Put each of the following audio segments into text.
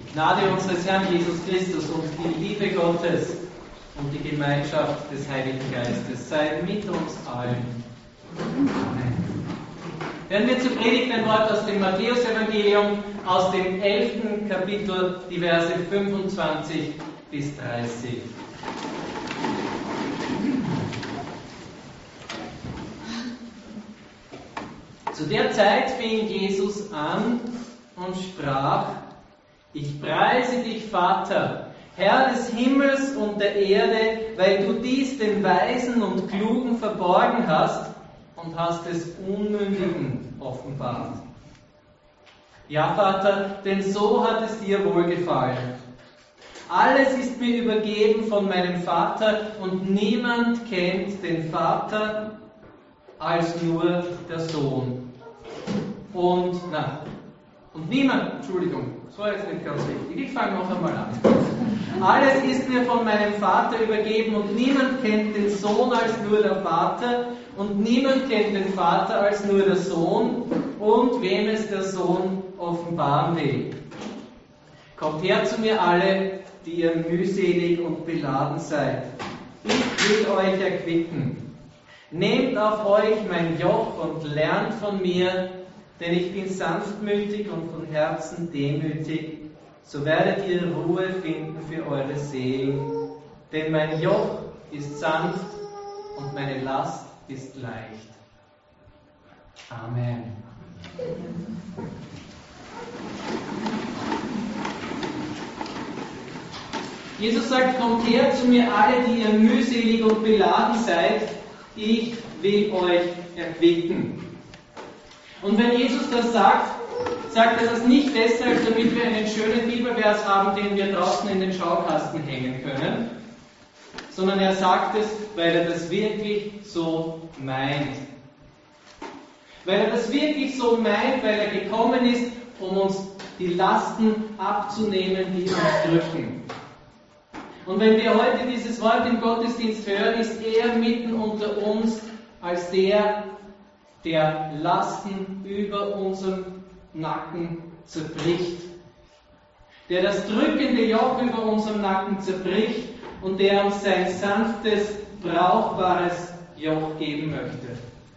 Gnade unseres Herrn Jesus Christus und die Liebe Gottes und die Gemeinschaft des Heiligen Geistes sei mit uns allen. Amen. Hören wir zur Predigt ein Wort aus dem Matthäus-Evangelium, aus dem 11. Kapitel, die Verse 25 bis 30. Zu der Zeit fing Jesus an und sprach: Ich preise dich, Vater, Herr des Himmels und der Erde, weil du dies den Weisen und Klugen verborgen hast und hast es Unmündigen offenbart. Ja, Vater, denn so hat es dir wohlgefallen. Alles ist mir übergeben von meinem Vater und niemand kennt den Vater als nur der Sohn. Und niemand, Entschuldigung, so ist nicht ganz richtig, ich fange noch einmal an. Alles ist mir von meinem Vater übergeben und niemand kennt den Sohn als nur der Vater und niemand kennt den Vater als nur der Sohn und wem es der Sohn offenbaren will. Kommt her zu mir alle, die ihr mühselig und beladen seid. Ich will euch erquicken. Nehmt auf euch mein Joch und lernt von mir, denn ich bin sanftmütig und von Herzen demütig, so werdet ihr Ruhe finden für eure Seelen. Denn mein Joch ist sanft und meine Last ist leicht. Amen. Jesus sagt, kommt her zu mir alle, die ihr mühselig und beladen seid, ich will euch erquicken. Und wenn Jesus das sagt, sagt er das nicht deshalb, damit wir einen schönen Bibelvers haben, den wir draußen in den Schaukasten hängen können, sondern er sagt es, weil er das wirklich so meint. Weil er das wirklich so meint, weil er gekommen ist, um uns die Lasten abzunehmen, die uns drücken. Und wenn wir heute dieses Wort im Gottesdienst hören, ist er mitten unter uns als der Lasten über unserem Nacken zerbricht. Der das drückende Joch über unserem Nacken zerbricht und der uns sein sanftes, brauchbares Joch geben möchte.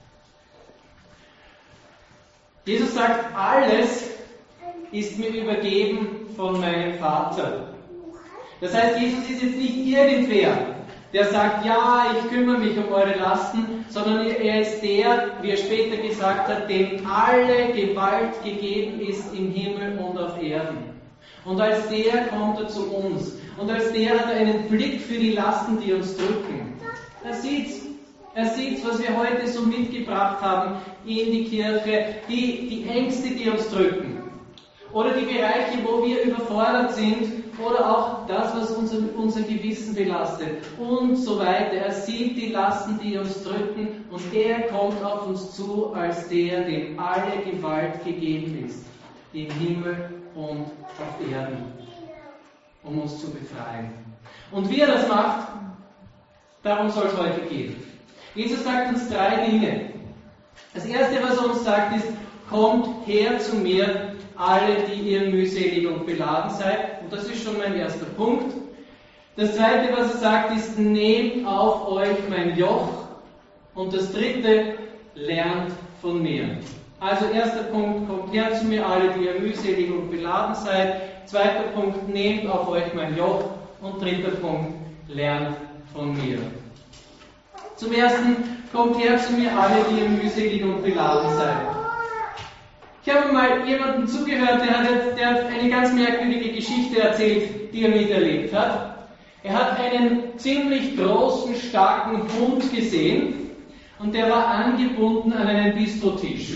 Jesus sagt, alles ist mir übergeben von meinem Vater. Das heißt, Jesus ist jetzt nicht irgendwer, der sagt, ja, ich kümmere mich um eure Lasten, sondern er ist der, wie er später gesagt hat, dem alle Gewalt gegeben ist im Himmel und auf Erden. Und als der kommt er zu uns. Und als der hat er einen Blick für die Lasten, die uns drücken. Er sieht's, was wir heute so mitgebracht haben in die Kirche, die Ängste, die uns drücken. Oder die Bereiche, wo wir überfordert sind, oder auch das, was unser Gewissen belastet und so weiter. Er sieht die Lasten, die uns drücken und er kommt auf uns zu als der, dem alle Gewalt gegeben ist, im Himmel und auf Erden, um uns zu befreien. Und wie er das macht, darum soll es heute gehen. Jesus sagt uns 3 Dinge. Das erste, was er uns sagt, ist, kommt her zu mir, alle, die ihr mühselig und beladen seid. Und das ist schon mein erster Punkt. Das zweite, was er sagt, ist, nehmt auf euch mein Joch. Und das dritte, lernt von mir. Also erster Punkt, kommt her zu mir alle, die ihr mühselig und beladen seid. Zweiter Punkt, nehmt auf euch mein Joch. Und dritter Punkt, lernt von mir. Zum ersten, kommt her zu mir alle, die ihr mühselig und beladen seid. Ich habe mal jemandem zugehört, der hat eine ganz merkwürdige Geschichte erzählt, die er miterlebt hat. Er hat einen ziemlich großen, starken Hund gesehen und der war angebunden an einen Bistrotisch.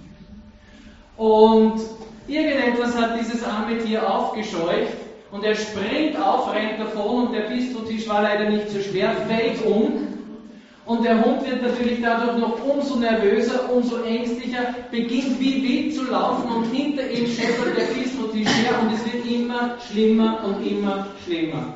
Und irgendetwas hat dieses arme Tier aufgescheucht und er springt auf, rennt davon und der Bistrotisch war leider nicht so schwer, fällt um. Und der Hund wird natürlich dadurch noch umso nervöser, umso ängstlicher, beginnt wie wild zu laufen und hinter ihm scheppert der Bistrotisch her und es wird immer schlimmer und immer schlimmer.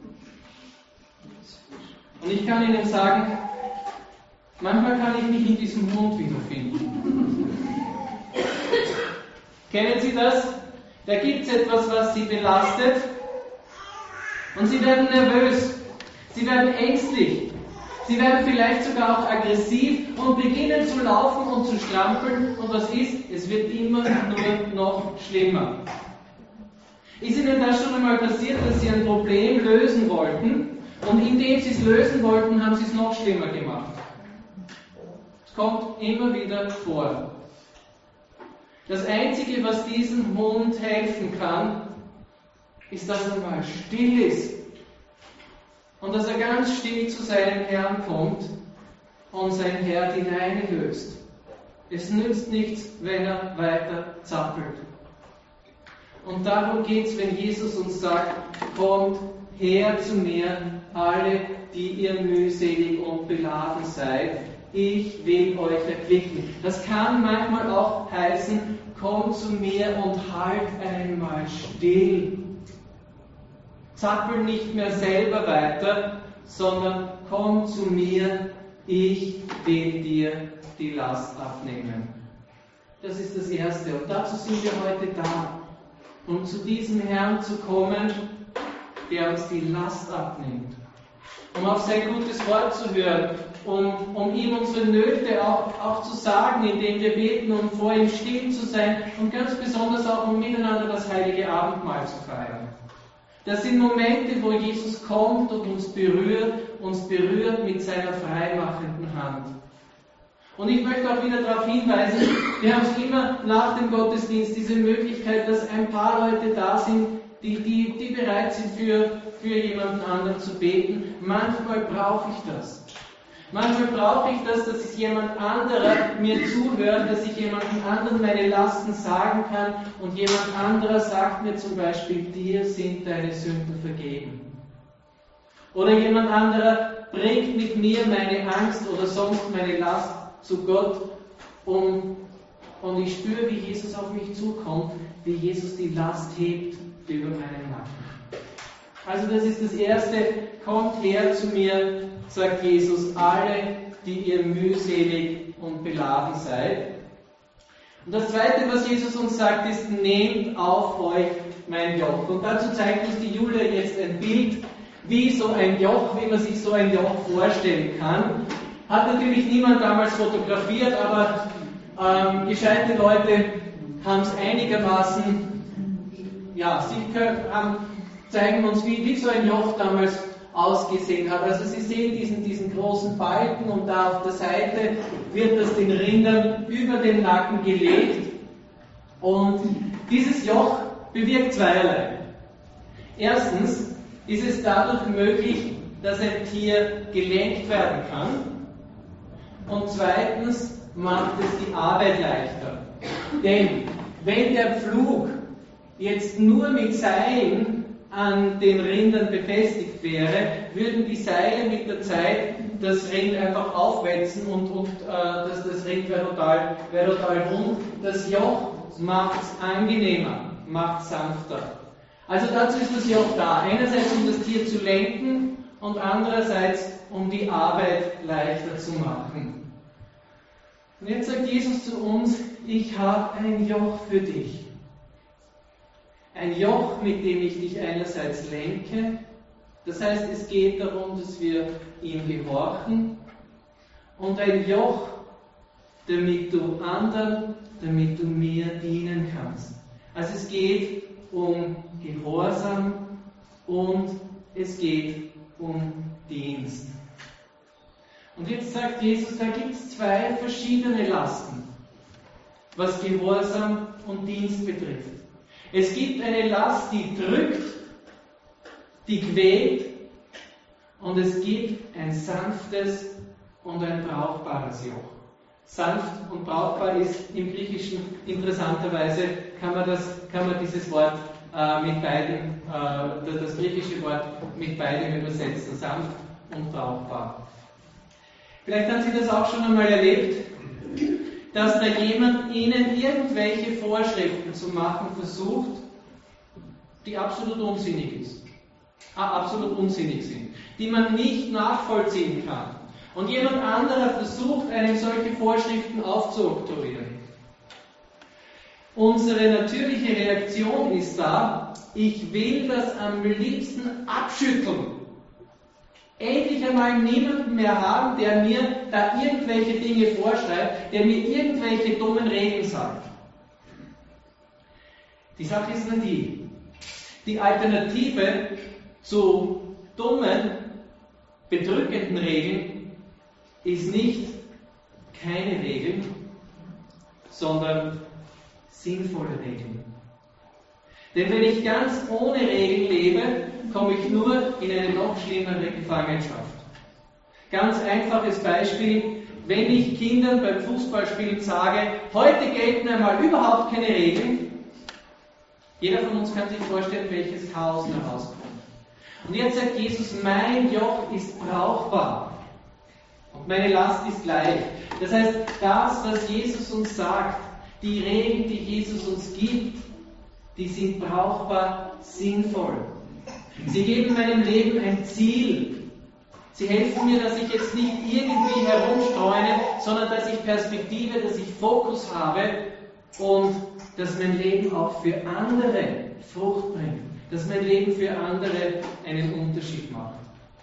Und ich kann Ihnen sagen, manchmal kann ich mich in diesem Hund wiederfinden. Kennen Sie das? Da gibt es etwas, was sie belastet und sie werden nervös, sie werden ängstlich, sie werden vielleicht sogar auch aggressiv und beginnen zu laufen und zu strampeln und was ist? Es wird immer nur noch schlimmer. Ist Ihnen das schon einmal passiert, dass Sie ein Problem lösen wollten und indem Sie es lösen wollten, haben Sie es noch schlimmer gemacht? Es kommt immer wieder vor. Das Einzige, was diesem Hund helfen kann, ist, dass er mal still ist und dass er ganz still zu seinem Herrn kommt und sein Herr die Leine löst. Es nützt nichts, wenn er weiter zappelt. Und darum geht es, wenn Jesus uns sagt, kommt her zu mir, alle, die ihr mühselig und beladen seid, ich will euch erquicken. Das kann manchmal auch heißen, komm zu mir und halt einmal still. Zappel nicht mehr selber weiter, sondern komm zu mir, ich will dir die Last abnehmen. Das ist das Erste. Und dazu sind wir heute da, um zu diesem Herrn zu kommen, der uns die Last abnimmt. Um auf sein gutes Wort zu hören, um ihm unsere Nöte auch zu sagen, indem wir beten und vor ihm still zu sein und ganz besonders auch um miteinander das heilige Abendmahl zu feiern. Das sind Momente, wo Jesus kommt und uns berührt mit seiner freimachenden Hand. Und ich möchte auch wieder darauf hinweisen, wir haben es immer nach dem Gottesdienst diese Möglichkeit, dass ein paar Leute da sind, die bereit sind, für jemanden anderen zu beten. Manchmal brauche ich das. Manchmal brauche ich das, dass sich jemand anderer mir zuhört, dass ich jemandem anderen meine Lasten sagen kann und jemand anderer sagt mir zum Beispiel, dir sind deine Sünden vergeben. Oder jemand anderer bringt mit mir meine Angst oder sonst meine Last zu Gott und ich spüre, wie Jesus auf mich zukommt, wie Jesus die Last hebt über meinen Nacken. Also das ist das Erste, kommt her zu mir, sagt Jesus, alle, die ihr mühselig und beladen seid. Und das Zweite, was Jesus uns sagt, ist, nehmt auf euch mein Joch. Und dazu zeigt uns die Julia jetzt ein Bild, wie man sich so ein Joch vorstellen kann. Hat natürlich niemand damals fotografiert, aber gescheite Leute haben es einigermaßen, zeigen uns, wie so ein Joch damals ausgesehen hat. Also Sie sehen diesen großen Balken und da auf der Seite wird das den Rindern über den Nacken gelegt. Und dieses Joch bewirkt zweierlei. Erstens ist es dadurch möglich, dass ein Tier gelenkt werden kann. Und zweitens macht es die Arbeit leichter. Denn wenn der Pflug jetzt nur mit Seilen an den Rindern befestigt wäre, würden die Seile mit der Zeit das Rind einfach aufwetzen und das Rind wäre total rund. Das Joch macht es angenehmer, macht es sanfter. Also dazu ist das Joch da. Einerseits um das Tier zu lenken und andererseits um die Arbeit leichter zu machen. Und jetzt sagt Jesus zu uns, ich habe ein Joch für dich. Ein Joch, mit dem ich dich einerseits lenke. Das heißt, es geht darum, dass wir ihm gehorchen. Und ein Joch, damit du mir dienen kannst. Also es geht um Gehorsam und es geht um Dienst. Und jetzt sagt Jesus, da gibt es zwei verschiedene Lasten, was Gehorsam und Dienst betrifft. Es gibt eine Last, die drückt, die quält, und es gibt ein sanftes und ein brauchbares Joch. Sanft und brauchbar ist im Griechischen interessanterweise, kann man dieses Wort mit beidem, das griechische Wort mit beidem übersetzen, sanft und brauchbar. Vielleicht haben Sie das auch schon einmal erlebt, dass da jemand Ihnen irgendwelche Vorschriften zu machen versucht, die absolut unsinnig sind, die man nicht nachvollziehen kann. Und jemand anderer versucht, einem solche Vorschriften aufzuoktroyieren. unsere natürliche Reaktion ist da, ich will das am liebsten abschütteln. Endlich einmal niemanden mehr haben, der mir da irgendwelche Dinge vorschreibt, der mir irgendwelche dummen Regeln sagt. Die Sache ist nur die Alternative zu dummen, bedrückenden Regeln ist nicht keine Regeln, sondern sinnvolle Regeln. Denn wenn ich ganz ohne Regeln lebe, komme ich nur in eine noch schlimmere Gefangenschaft. Ganz einfaches Beispiel, wenn ich Kindern beim Fußballspielen sage, heute gelten einmal überhaupt keine Regeln, jeder von uns kann sich vorstellen, welches Chaos da rauskommt. Und jetzt sagt Jesus, mein Joch ist brauchbar und meine Last ist leicht. Das heißt, das, was Jesus uns sagt, die Regeln, die Jesus uns gibt, die sind brauchbar, sinnvoll. Sie geben meinem Leben ein Ziel. Sie helfen mir, dass ich jetzt nicht irgendwie herumstreune, sondern dass ich Perspektive, dass ich Fokus habe und dass mein Leben auch für andere Frucht bringt. Dass mein Leben für andere einen Unterschied macht.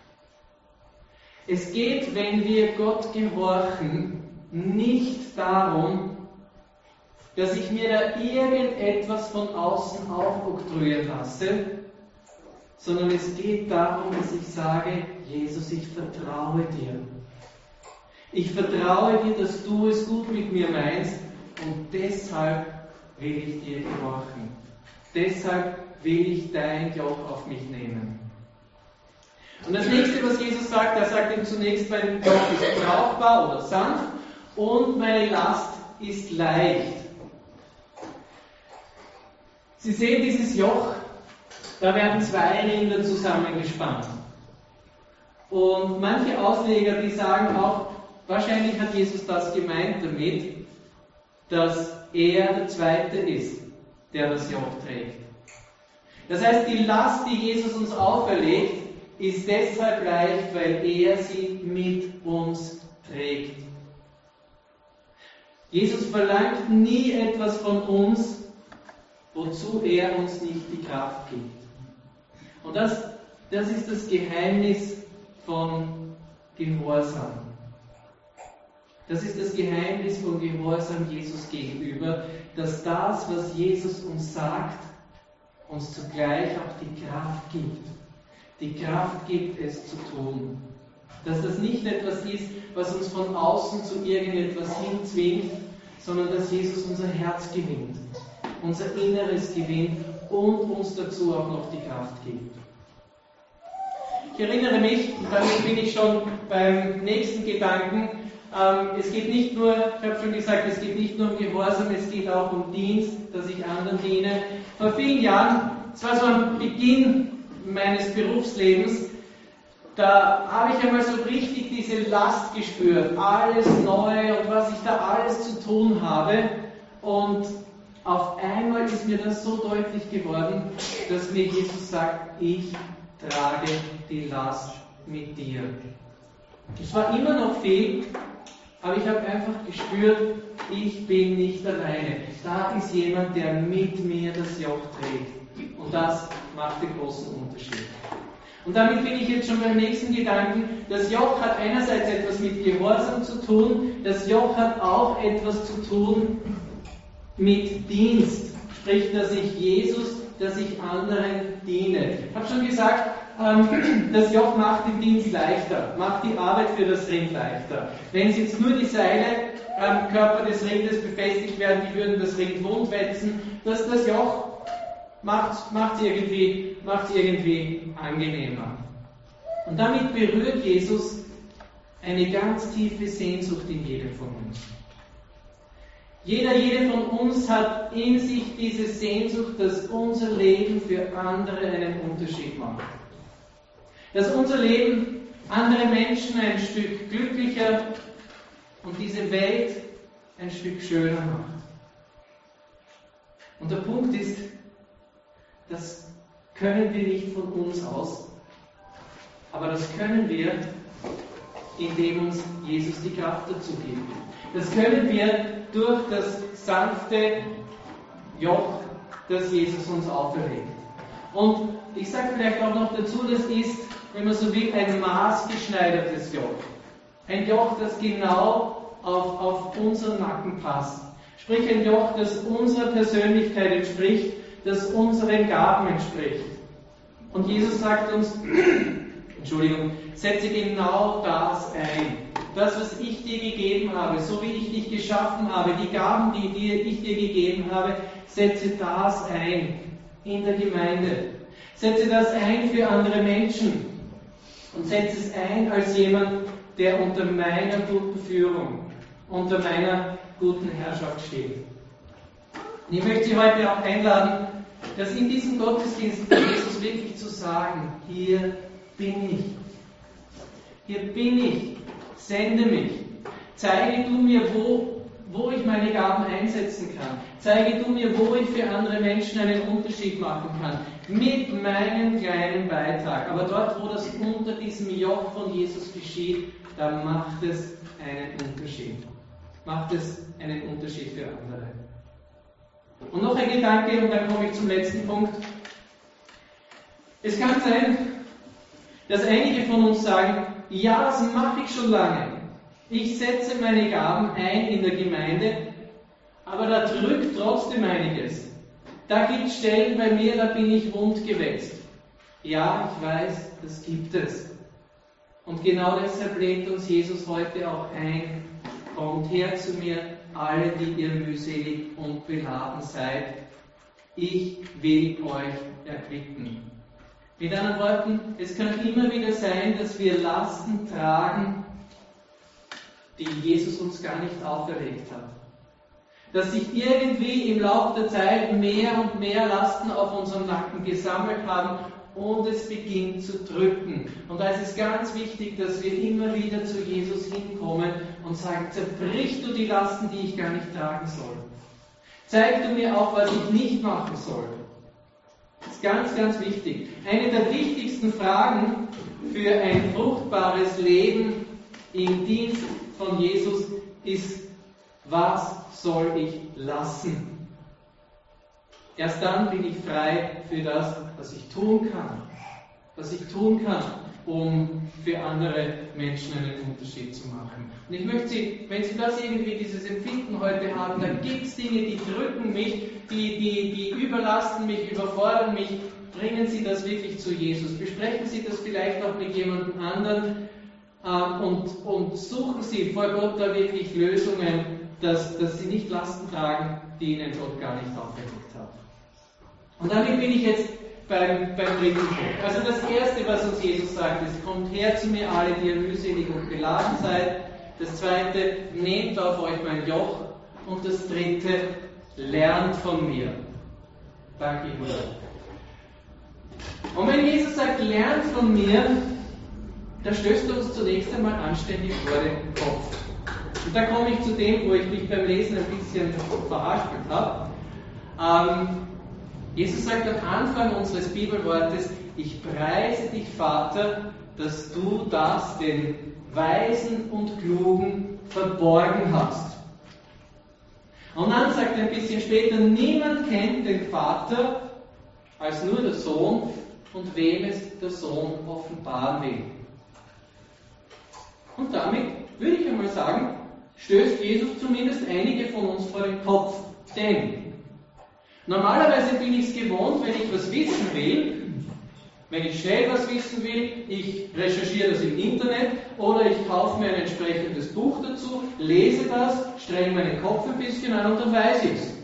Es geht, wenn wir Gott gehorchen, nicht darum, dass ich mir da irgendetwas von außen aufoktroyieren lasse, sondern es geht darum, dass ich sage, Jesus, ich vertraue dir. Ich vertraue dir, dass du es gut mit mir meinst und deshalb will ich dir gehorchen. Deshalb will ich dein Joch auf mich nehmen. Und das nächste, was Jesus sagt, er sagt ihm zunächst, mein Joch ist brauchbar oder sanft und meine Last ist leicht. Sie sehen dieses Joch, da werden zwei Rinder zusammengespannt. Und manche Ausleger, die sagen auch, wahrscheinlich hat Jesus das gemeint damit, dass er der Zweite ist, der das Joch trägt. Das heißt, die Last, die Jesus uns auferlegt, ist deshalb leicht, weil er sie mit uns trägt. Jesus verlangt nie etwas von uns, wozu er uns nicht die Kraft gibt. Und das ist das Geheimnis von Gehorsam. Das ist das Geheimnis von Gehorsam Jesus gegenüber, dass das, was Jesus uns sagt, uns zugleich auch die Kraft gibt. Die Kraft gibt, es zu tun. Dass das nicht etwas ist, was uns von außen zu irgendetwas hinzwingt, sondern dass Jesus unser Herz gewinnt, unser Inneres gewinnt und uns dazu auch noch die Kraft gibt. Ich erinnere mich, und damit bin ich schon beim nächsten Gedanken, es geht nicht nur, ich habe schon gesagt, es geht nicht nur um Gehorsam, es geht auch um Dienst, dass ich anderen diene. Vor vielen Jahren, es war so am Beginn meines Berufslebens, da habe ich einmal so richtig diese Last gespürt, alles neu und was ich da alles zu tun habe. Und auf einmal ist mir das so deutlich geworden, dass mir Jesus sagt, ich trage die Last mit dir. Es war immer noch viel, aber ich habe einfach gespürt, ich bin nicht alleine. Da ist jemand, der mit mir das Joch trägt. Und das macht den großen Unterschied. Und damit bin ich jetzt schon beim nächsten Gedanken. Das Joch hat einerseits etwas mit Gehorsam zu tun, das Joch hat auch etwas zu tun mit Dienst. Sprich, dass ich anderen diene. Ich habe schon gesagt, das Joch macht den Dienst leichter, macht die Arbeit für das Rind leichter. Wenn jetzt nur die Seile am Körper des Rindes befestigt werden, die würden das Rind wundwetzen, das Joch macht irgendwie angenehmer. Und damit berührt Jesus eine ganz tiefe Sehnsucht in jedem von uns. Jede von uns hat in sich diese Sehnsucht, dass unser Leben für andere einen Unterschied macht. Dass unser Leben andere Menschen ein Stück glücklicher und diese Welt ein Stück schöner macht. Und der Punkt ist, das können wir nicht von uns aus, aber das können wir, indem uns Jesus die Kraft dazu gibt. Das können wir durch das sanfte Joch, das Jesus uns auferlegt. Und ich sage vielleicht auch noch dazu, das ist, wenn man so will, ein maßgeschneidertes Joch. Ein Joch, das genau auf unseren Nacken passt. Sprich ein Joch, das unserer Persönlichkeit entspricht, das unseren Gaben entspricht. Und Jesus sagt uns, setze genau das ein. Das, was ich dir gegeben habe, so wie ich dich geschaffen habe, die Gaben, die ich dir gegeben habe, setze das ein in der Gemeinde. Setze das ein für andere Menschen. Und setze es ein als jemand, der unter meiner guten Führung, unter meiner guten Herrschaft steht. Und ich möchte Sie heute auch einladen, dass in diesem Gottesdienst Jesus wirklich zu sagen, hier bin ich. Hier bin ich. Sende mich. Zeige du mir, wo ich meine Gaben einsetzen kann. Zeige du mir, wo ich für andere Menschen einen Unterschied machen kann. Mit meinem kleinen Beitrag. Aber dort, wo das unter diesem Joch von Jesus geschieht, da macht es einen Unterschied. Macht es einen Unterschied für andere. Und noch ein Gedanke, und dann komme ich zum letzten Punkt. Es kann sein, dass einige von uns sagen, ja, das mache ich schon lange. Ich setze meine Gaben ein in der Gemeinde, aber da drückt trotzdem einiges. Da gibt es Stellen bei mir, da bin ich wund gewetzt. Ja, ich weiß, das gibt es. Und genau deshalb lädt uns Jesus heute auch ein, kommt her zu mir, alle, die ihr mühselig und beladen seid. Ich will euch erquicken. Mit anderen Worten, es kann immer wieder sein, dass wir Lasten tragen, die Jesus uns gar nicht auferlegt hat. Dass sich irgendwie im Laufe der Zeit mehr und mehr Lasten auf unserem Nacken gesammelt haben und es beginnt zu drücken. Und da ist es ganz wichtig, dass wir immer wieder zu Jesus hinkommen und sagen, zerbrich du die Lasten, die ich gar nicht tragen soll. Zeig du mir auch, was ich nicht machen soll. Das ist ganz, ganz wichtig. Eine der wichtigsten Fragen für ein fruchtbares Leben im Dienst von Jesus ist, was soll ich lassen? Erst dann bin ich frei für das, was ich tun kann. Was ich tun kann, um für andere Menschen einen Unterschied zu machen. Und ich möchte Sie, wenn Sie das irgendwie, dieses Empfinden heute haben, dann gibt es Dinge, die drücken mich, die überlasten mich, überfordern mich, bringen Sie das wirklich zu Jesus. Besprechen Sie das vielleicht auch mit jemandem anderen und suchen Sie vor Gott da wirklich Lösungen, dass Sie nicht Lasten tragen, die Ihnen Gott gar nicht auferlegt hat. Und damit bin ich jetzt beim dritten Punkt. Also das Erste, was uns Jesus sagt, ist, kommt her zu mir alle, die ihr mühselig und beladen seid. Das Zweite, nehmt auf euch mein Joch. Und das Dritte, lernt von mir. Danke, Ihnen. Und wenn Jesus sagt, lernt von mir, da stößt er uns zunächst einmal anständig vor den Kopf. Und da komme ich zu dem, wo ich mich beim Lesen ein bisschen verhaspelt habe. Jesus sagt am Anfang unseres Bibelwortes, ich preise dich, Vater, dass du das den Weisen und Klugen verborgen hast. Und dann sagt er ein bisschen später, niemand kennt den Vater als nur der Sohn und wem es der Sohn offenbaren will. Und damit würde ich einmal sagen, stößt Jesus zumindest einige von uns vor den Kopf. Denn normalerweise bin ich es gewohnt, wenn ich was wissen will, wenn ich schnell was wissen will, ich recherchiere das im Internet oder ich kaufe mir ein entsprechendes Buch dazu, lese das, strenge meinen Kopf ein bisschen an und dann weiß ich es.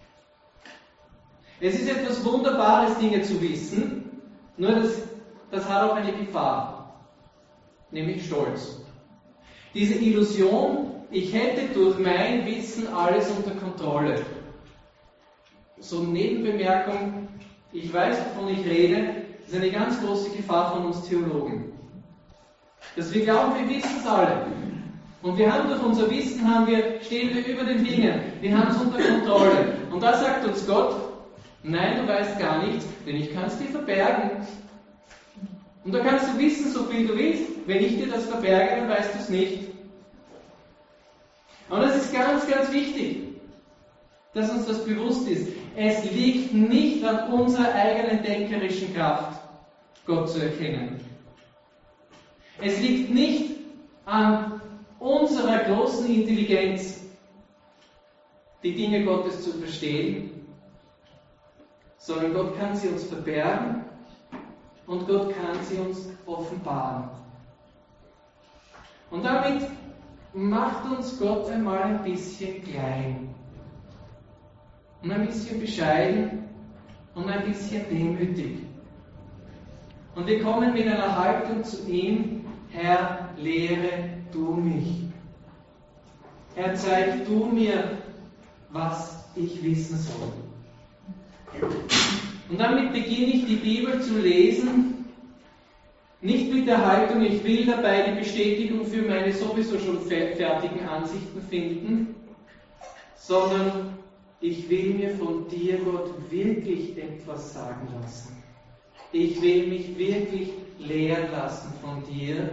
Es ist etwas Wunderbares, Dinge zu wissen, nur das hat auch eine Gefahr, nämlich Stolz. Diese Illusion, ich hätte durch mein Wissen alles unter Kontrolle. So eine Nebenbemerkung, ich weiß, wovon ich rede, ist eine ganz große Gefahr von uns Theologen. Dass wir glauben, wir wissen es alle. Und wir haben durch unser Wissen, stehen wir über den Dingen. Wir haben es unter Kontrolle. Und da sagt uns Gott, nein, du weißt gar nichts, denn ich kann es dir verbergen. Und da kannst du wissen, so viel du willst. Wenn ich dir das verberge, dann weißt du es nicht. Und das ist ganz, ganz wichtig. dass uns das bewusst ist. Es liegt nicht an unserer eigenen denkerischen Kraft, Gott zu erkennen. Es liegt nicht an unserer großen Intelligenz, die Dinge Gottes zu verstehen, sondern Gott kann sie uns verbergen und Gott kann sie uns offenbaren. Und damit macht uns Gott einmal ein bisschen klein und ein bisschen bescheiden und ein bisschen demütig. Und wir kommen mit einer Haltung zu ihm: Herr, lehre du mich. Herr, zeig du mir, was ich wissen soll. Und damit beginne ich die Bibel zu lesen, nicht mit der Haltung, ich will dabei die Bestätigung für meine sowieso schon fertigen Ansichten finden, sondern ich will mir von dir, Gott, wirklich etwas sagen lassen. Ich will mich wirklich lehren lassen von dir.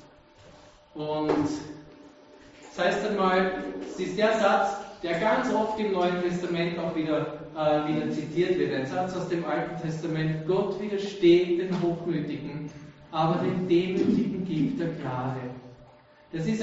Und das heißt einmal, es ist der Satz, der ganz oft im Neuen Testament auch wieder zitiert wird. Ein Satz aus dem Alten Testament: Gott widersteht den Hochmütigen, aber den Demütigen gibt er Gnade. Das ist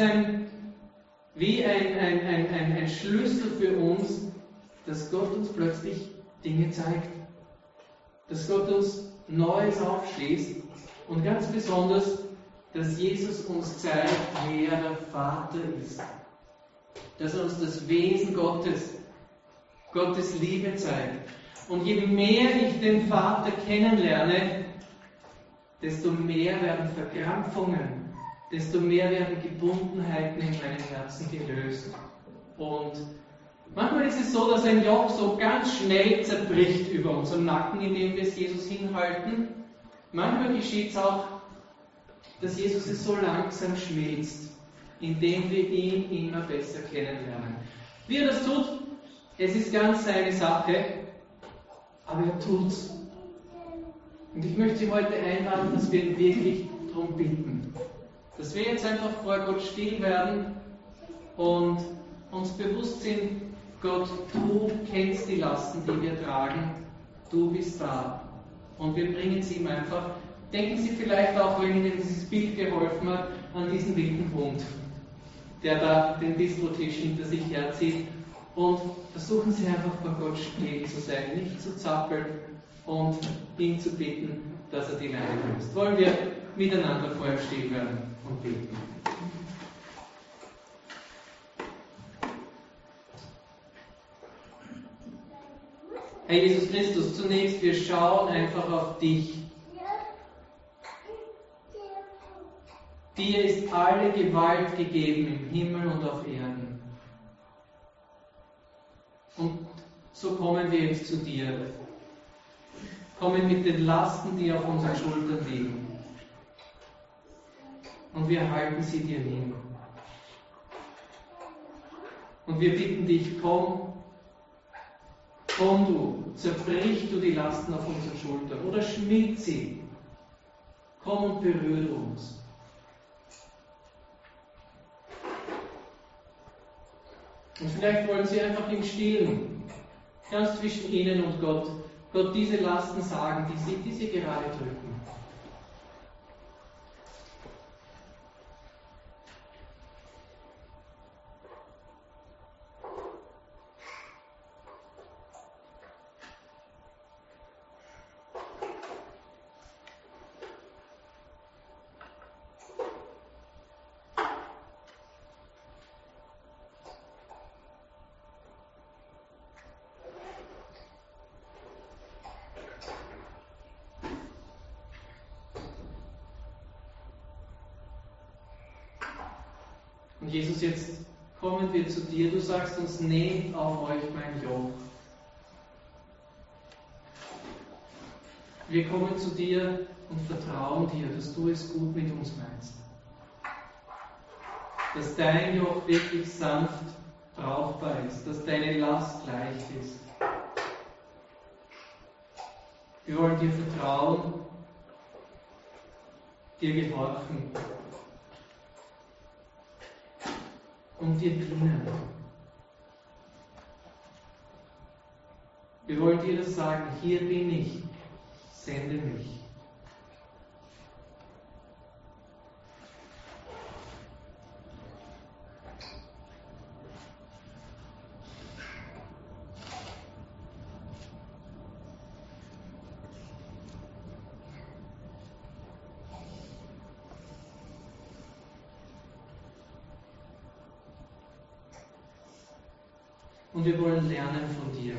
wie ein Schlüssel für uns, dass Gott uns plötzlich Dinge zeigt. Dass Gott uns Neues aufschließt und ganz besonders, dass Jesus uns zeigt, wer der Vater ist. Dass er uns das Wesen Gottes, Gottes Liebe zeigt. Und je mehr ich den Vater kennenlerne, desto mehr werden Verkrampfungen, desto mehr werden Gebundenheiten in meinem Herzen gelöst. Und manchmal ist es so, dass ein Joch so ganz schnell zerbricht über unserem Nacken, indem wir es Jesus hinhalten. Manchmal geschieht es auch, dass Jesus es so langsam schmilzt, indem wir ihn immer besser kennenlernen. Wie er das tut, es ist ganz seine Sache, aber er tut's. Und ich möchte Sie heute einladen, dass wir ihn wirklich darum bitten. Dass wir jetzt einfach vor Gott still werden und uns bewusst sind: Gott, du kennst die Lasten, die wir tragen, du bist da. Und wir bringen sie ihm einfach. Denken Sie vielleicht auch, wenn Ihnen dieses Bild geholfen hat, an diesen wilden Hund, der da den Bistrotisch hinter sich herzieht. Und versuchen Sie einfach vor Gott still zu sein, nicht zu zappeln und ihn zu bitten, dass er die Leine löst. Wollen wir miteinander vorher still werden und beten? Herr Jesus Christus, zunächst, wir schauen einfach auf dich. Dir ist alle Gewalt gegeben im Himmel und auf Erden. Und so kommen wir jetzt zu dir. Kommen mit den Lasten, die auf unseren Schultern liegen. Und wir halten sie dir hin. Und wir bitten dich, komm du, zerbrich du die Lasten auf unseren Schultern oder schmilz sie. Komm und berühre uns. Und vielleicht wollen Sie einfach im Stillen, ganz zwischen Ihnen und Gott, diese Lasten sagen, die Sie gerade drücken. Und Jesus, jetzt kommen wir zu dir. Du sagst uns, nehmt auf euch mein Joch. Wir kommen zu dir und vertrauen dir, dass du es gut mit uns meinst. Dass dein Joch wirklich sanft brauchbar ist, dass deine Last leicht ist. Wir wollen dir vertrauen, dir gehorchen und dir dienen. Wir wollen dir das sagen, hier bin ich, sende mich. Und wir wollen lernen von dir.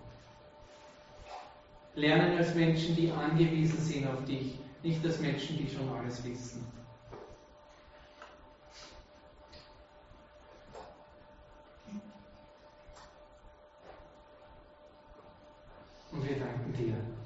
Lernen als Menschen, die angewiesen sind auf dich, nicht als Menschen, die schon alles wissen. Und wir danken dir.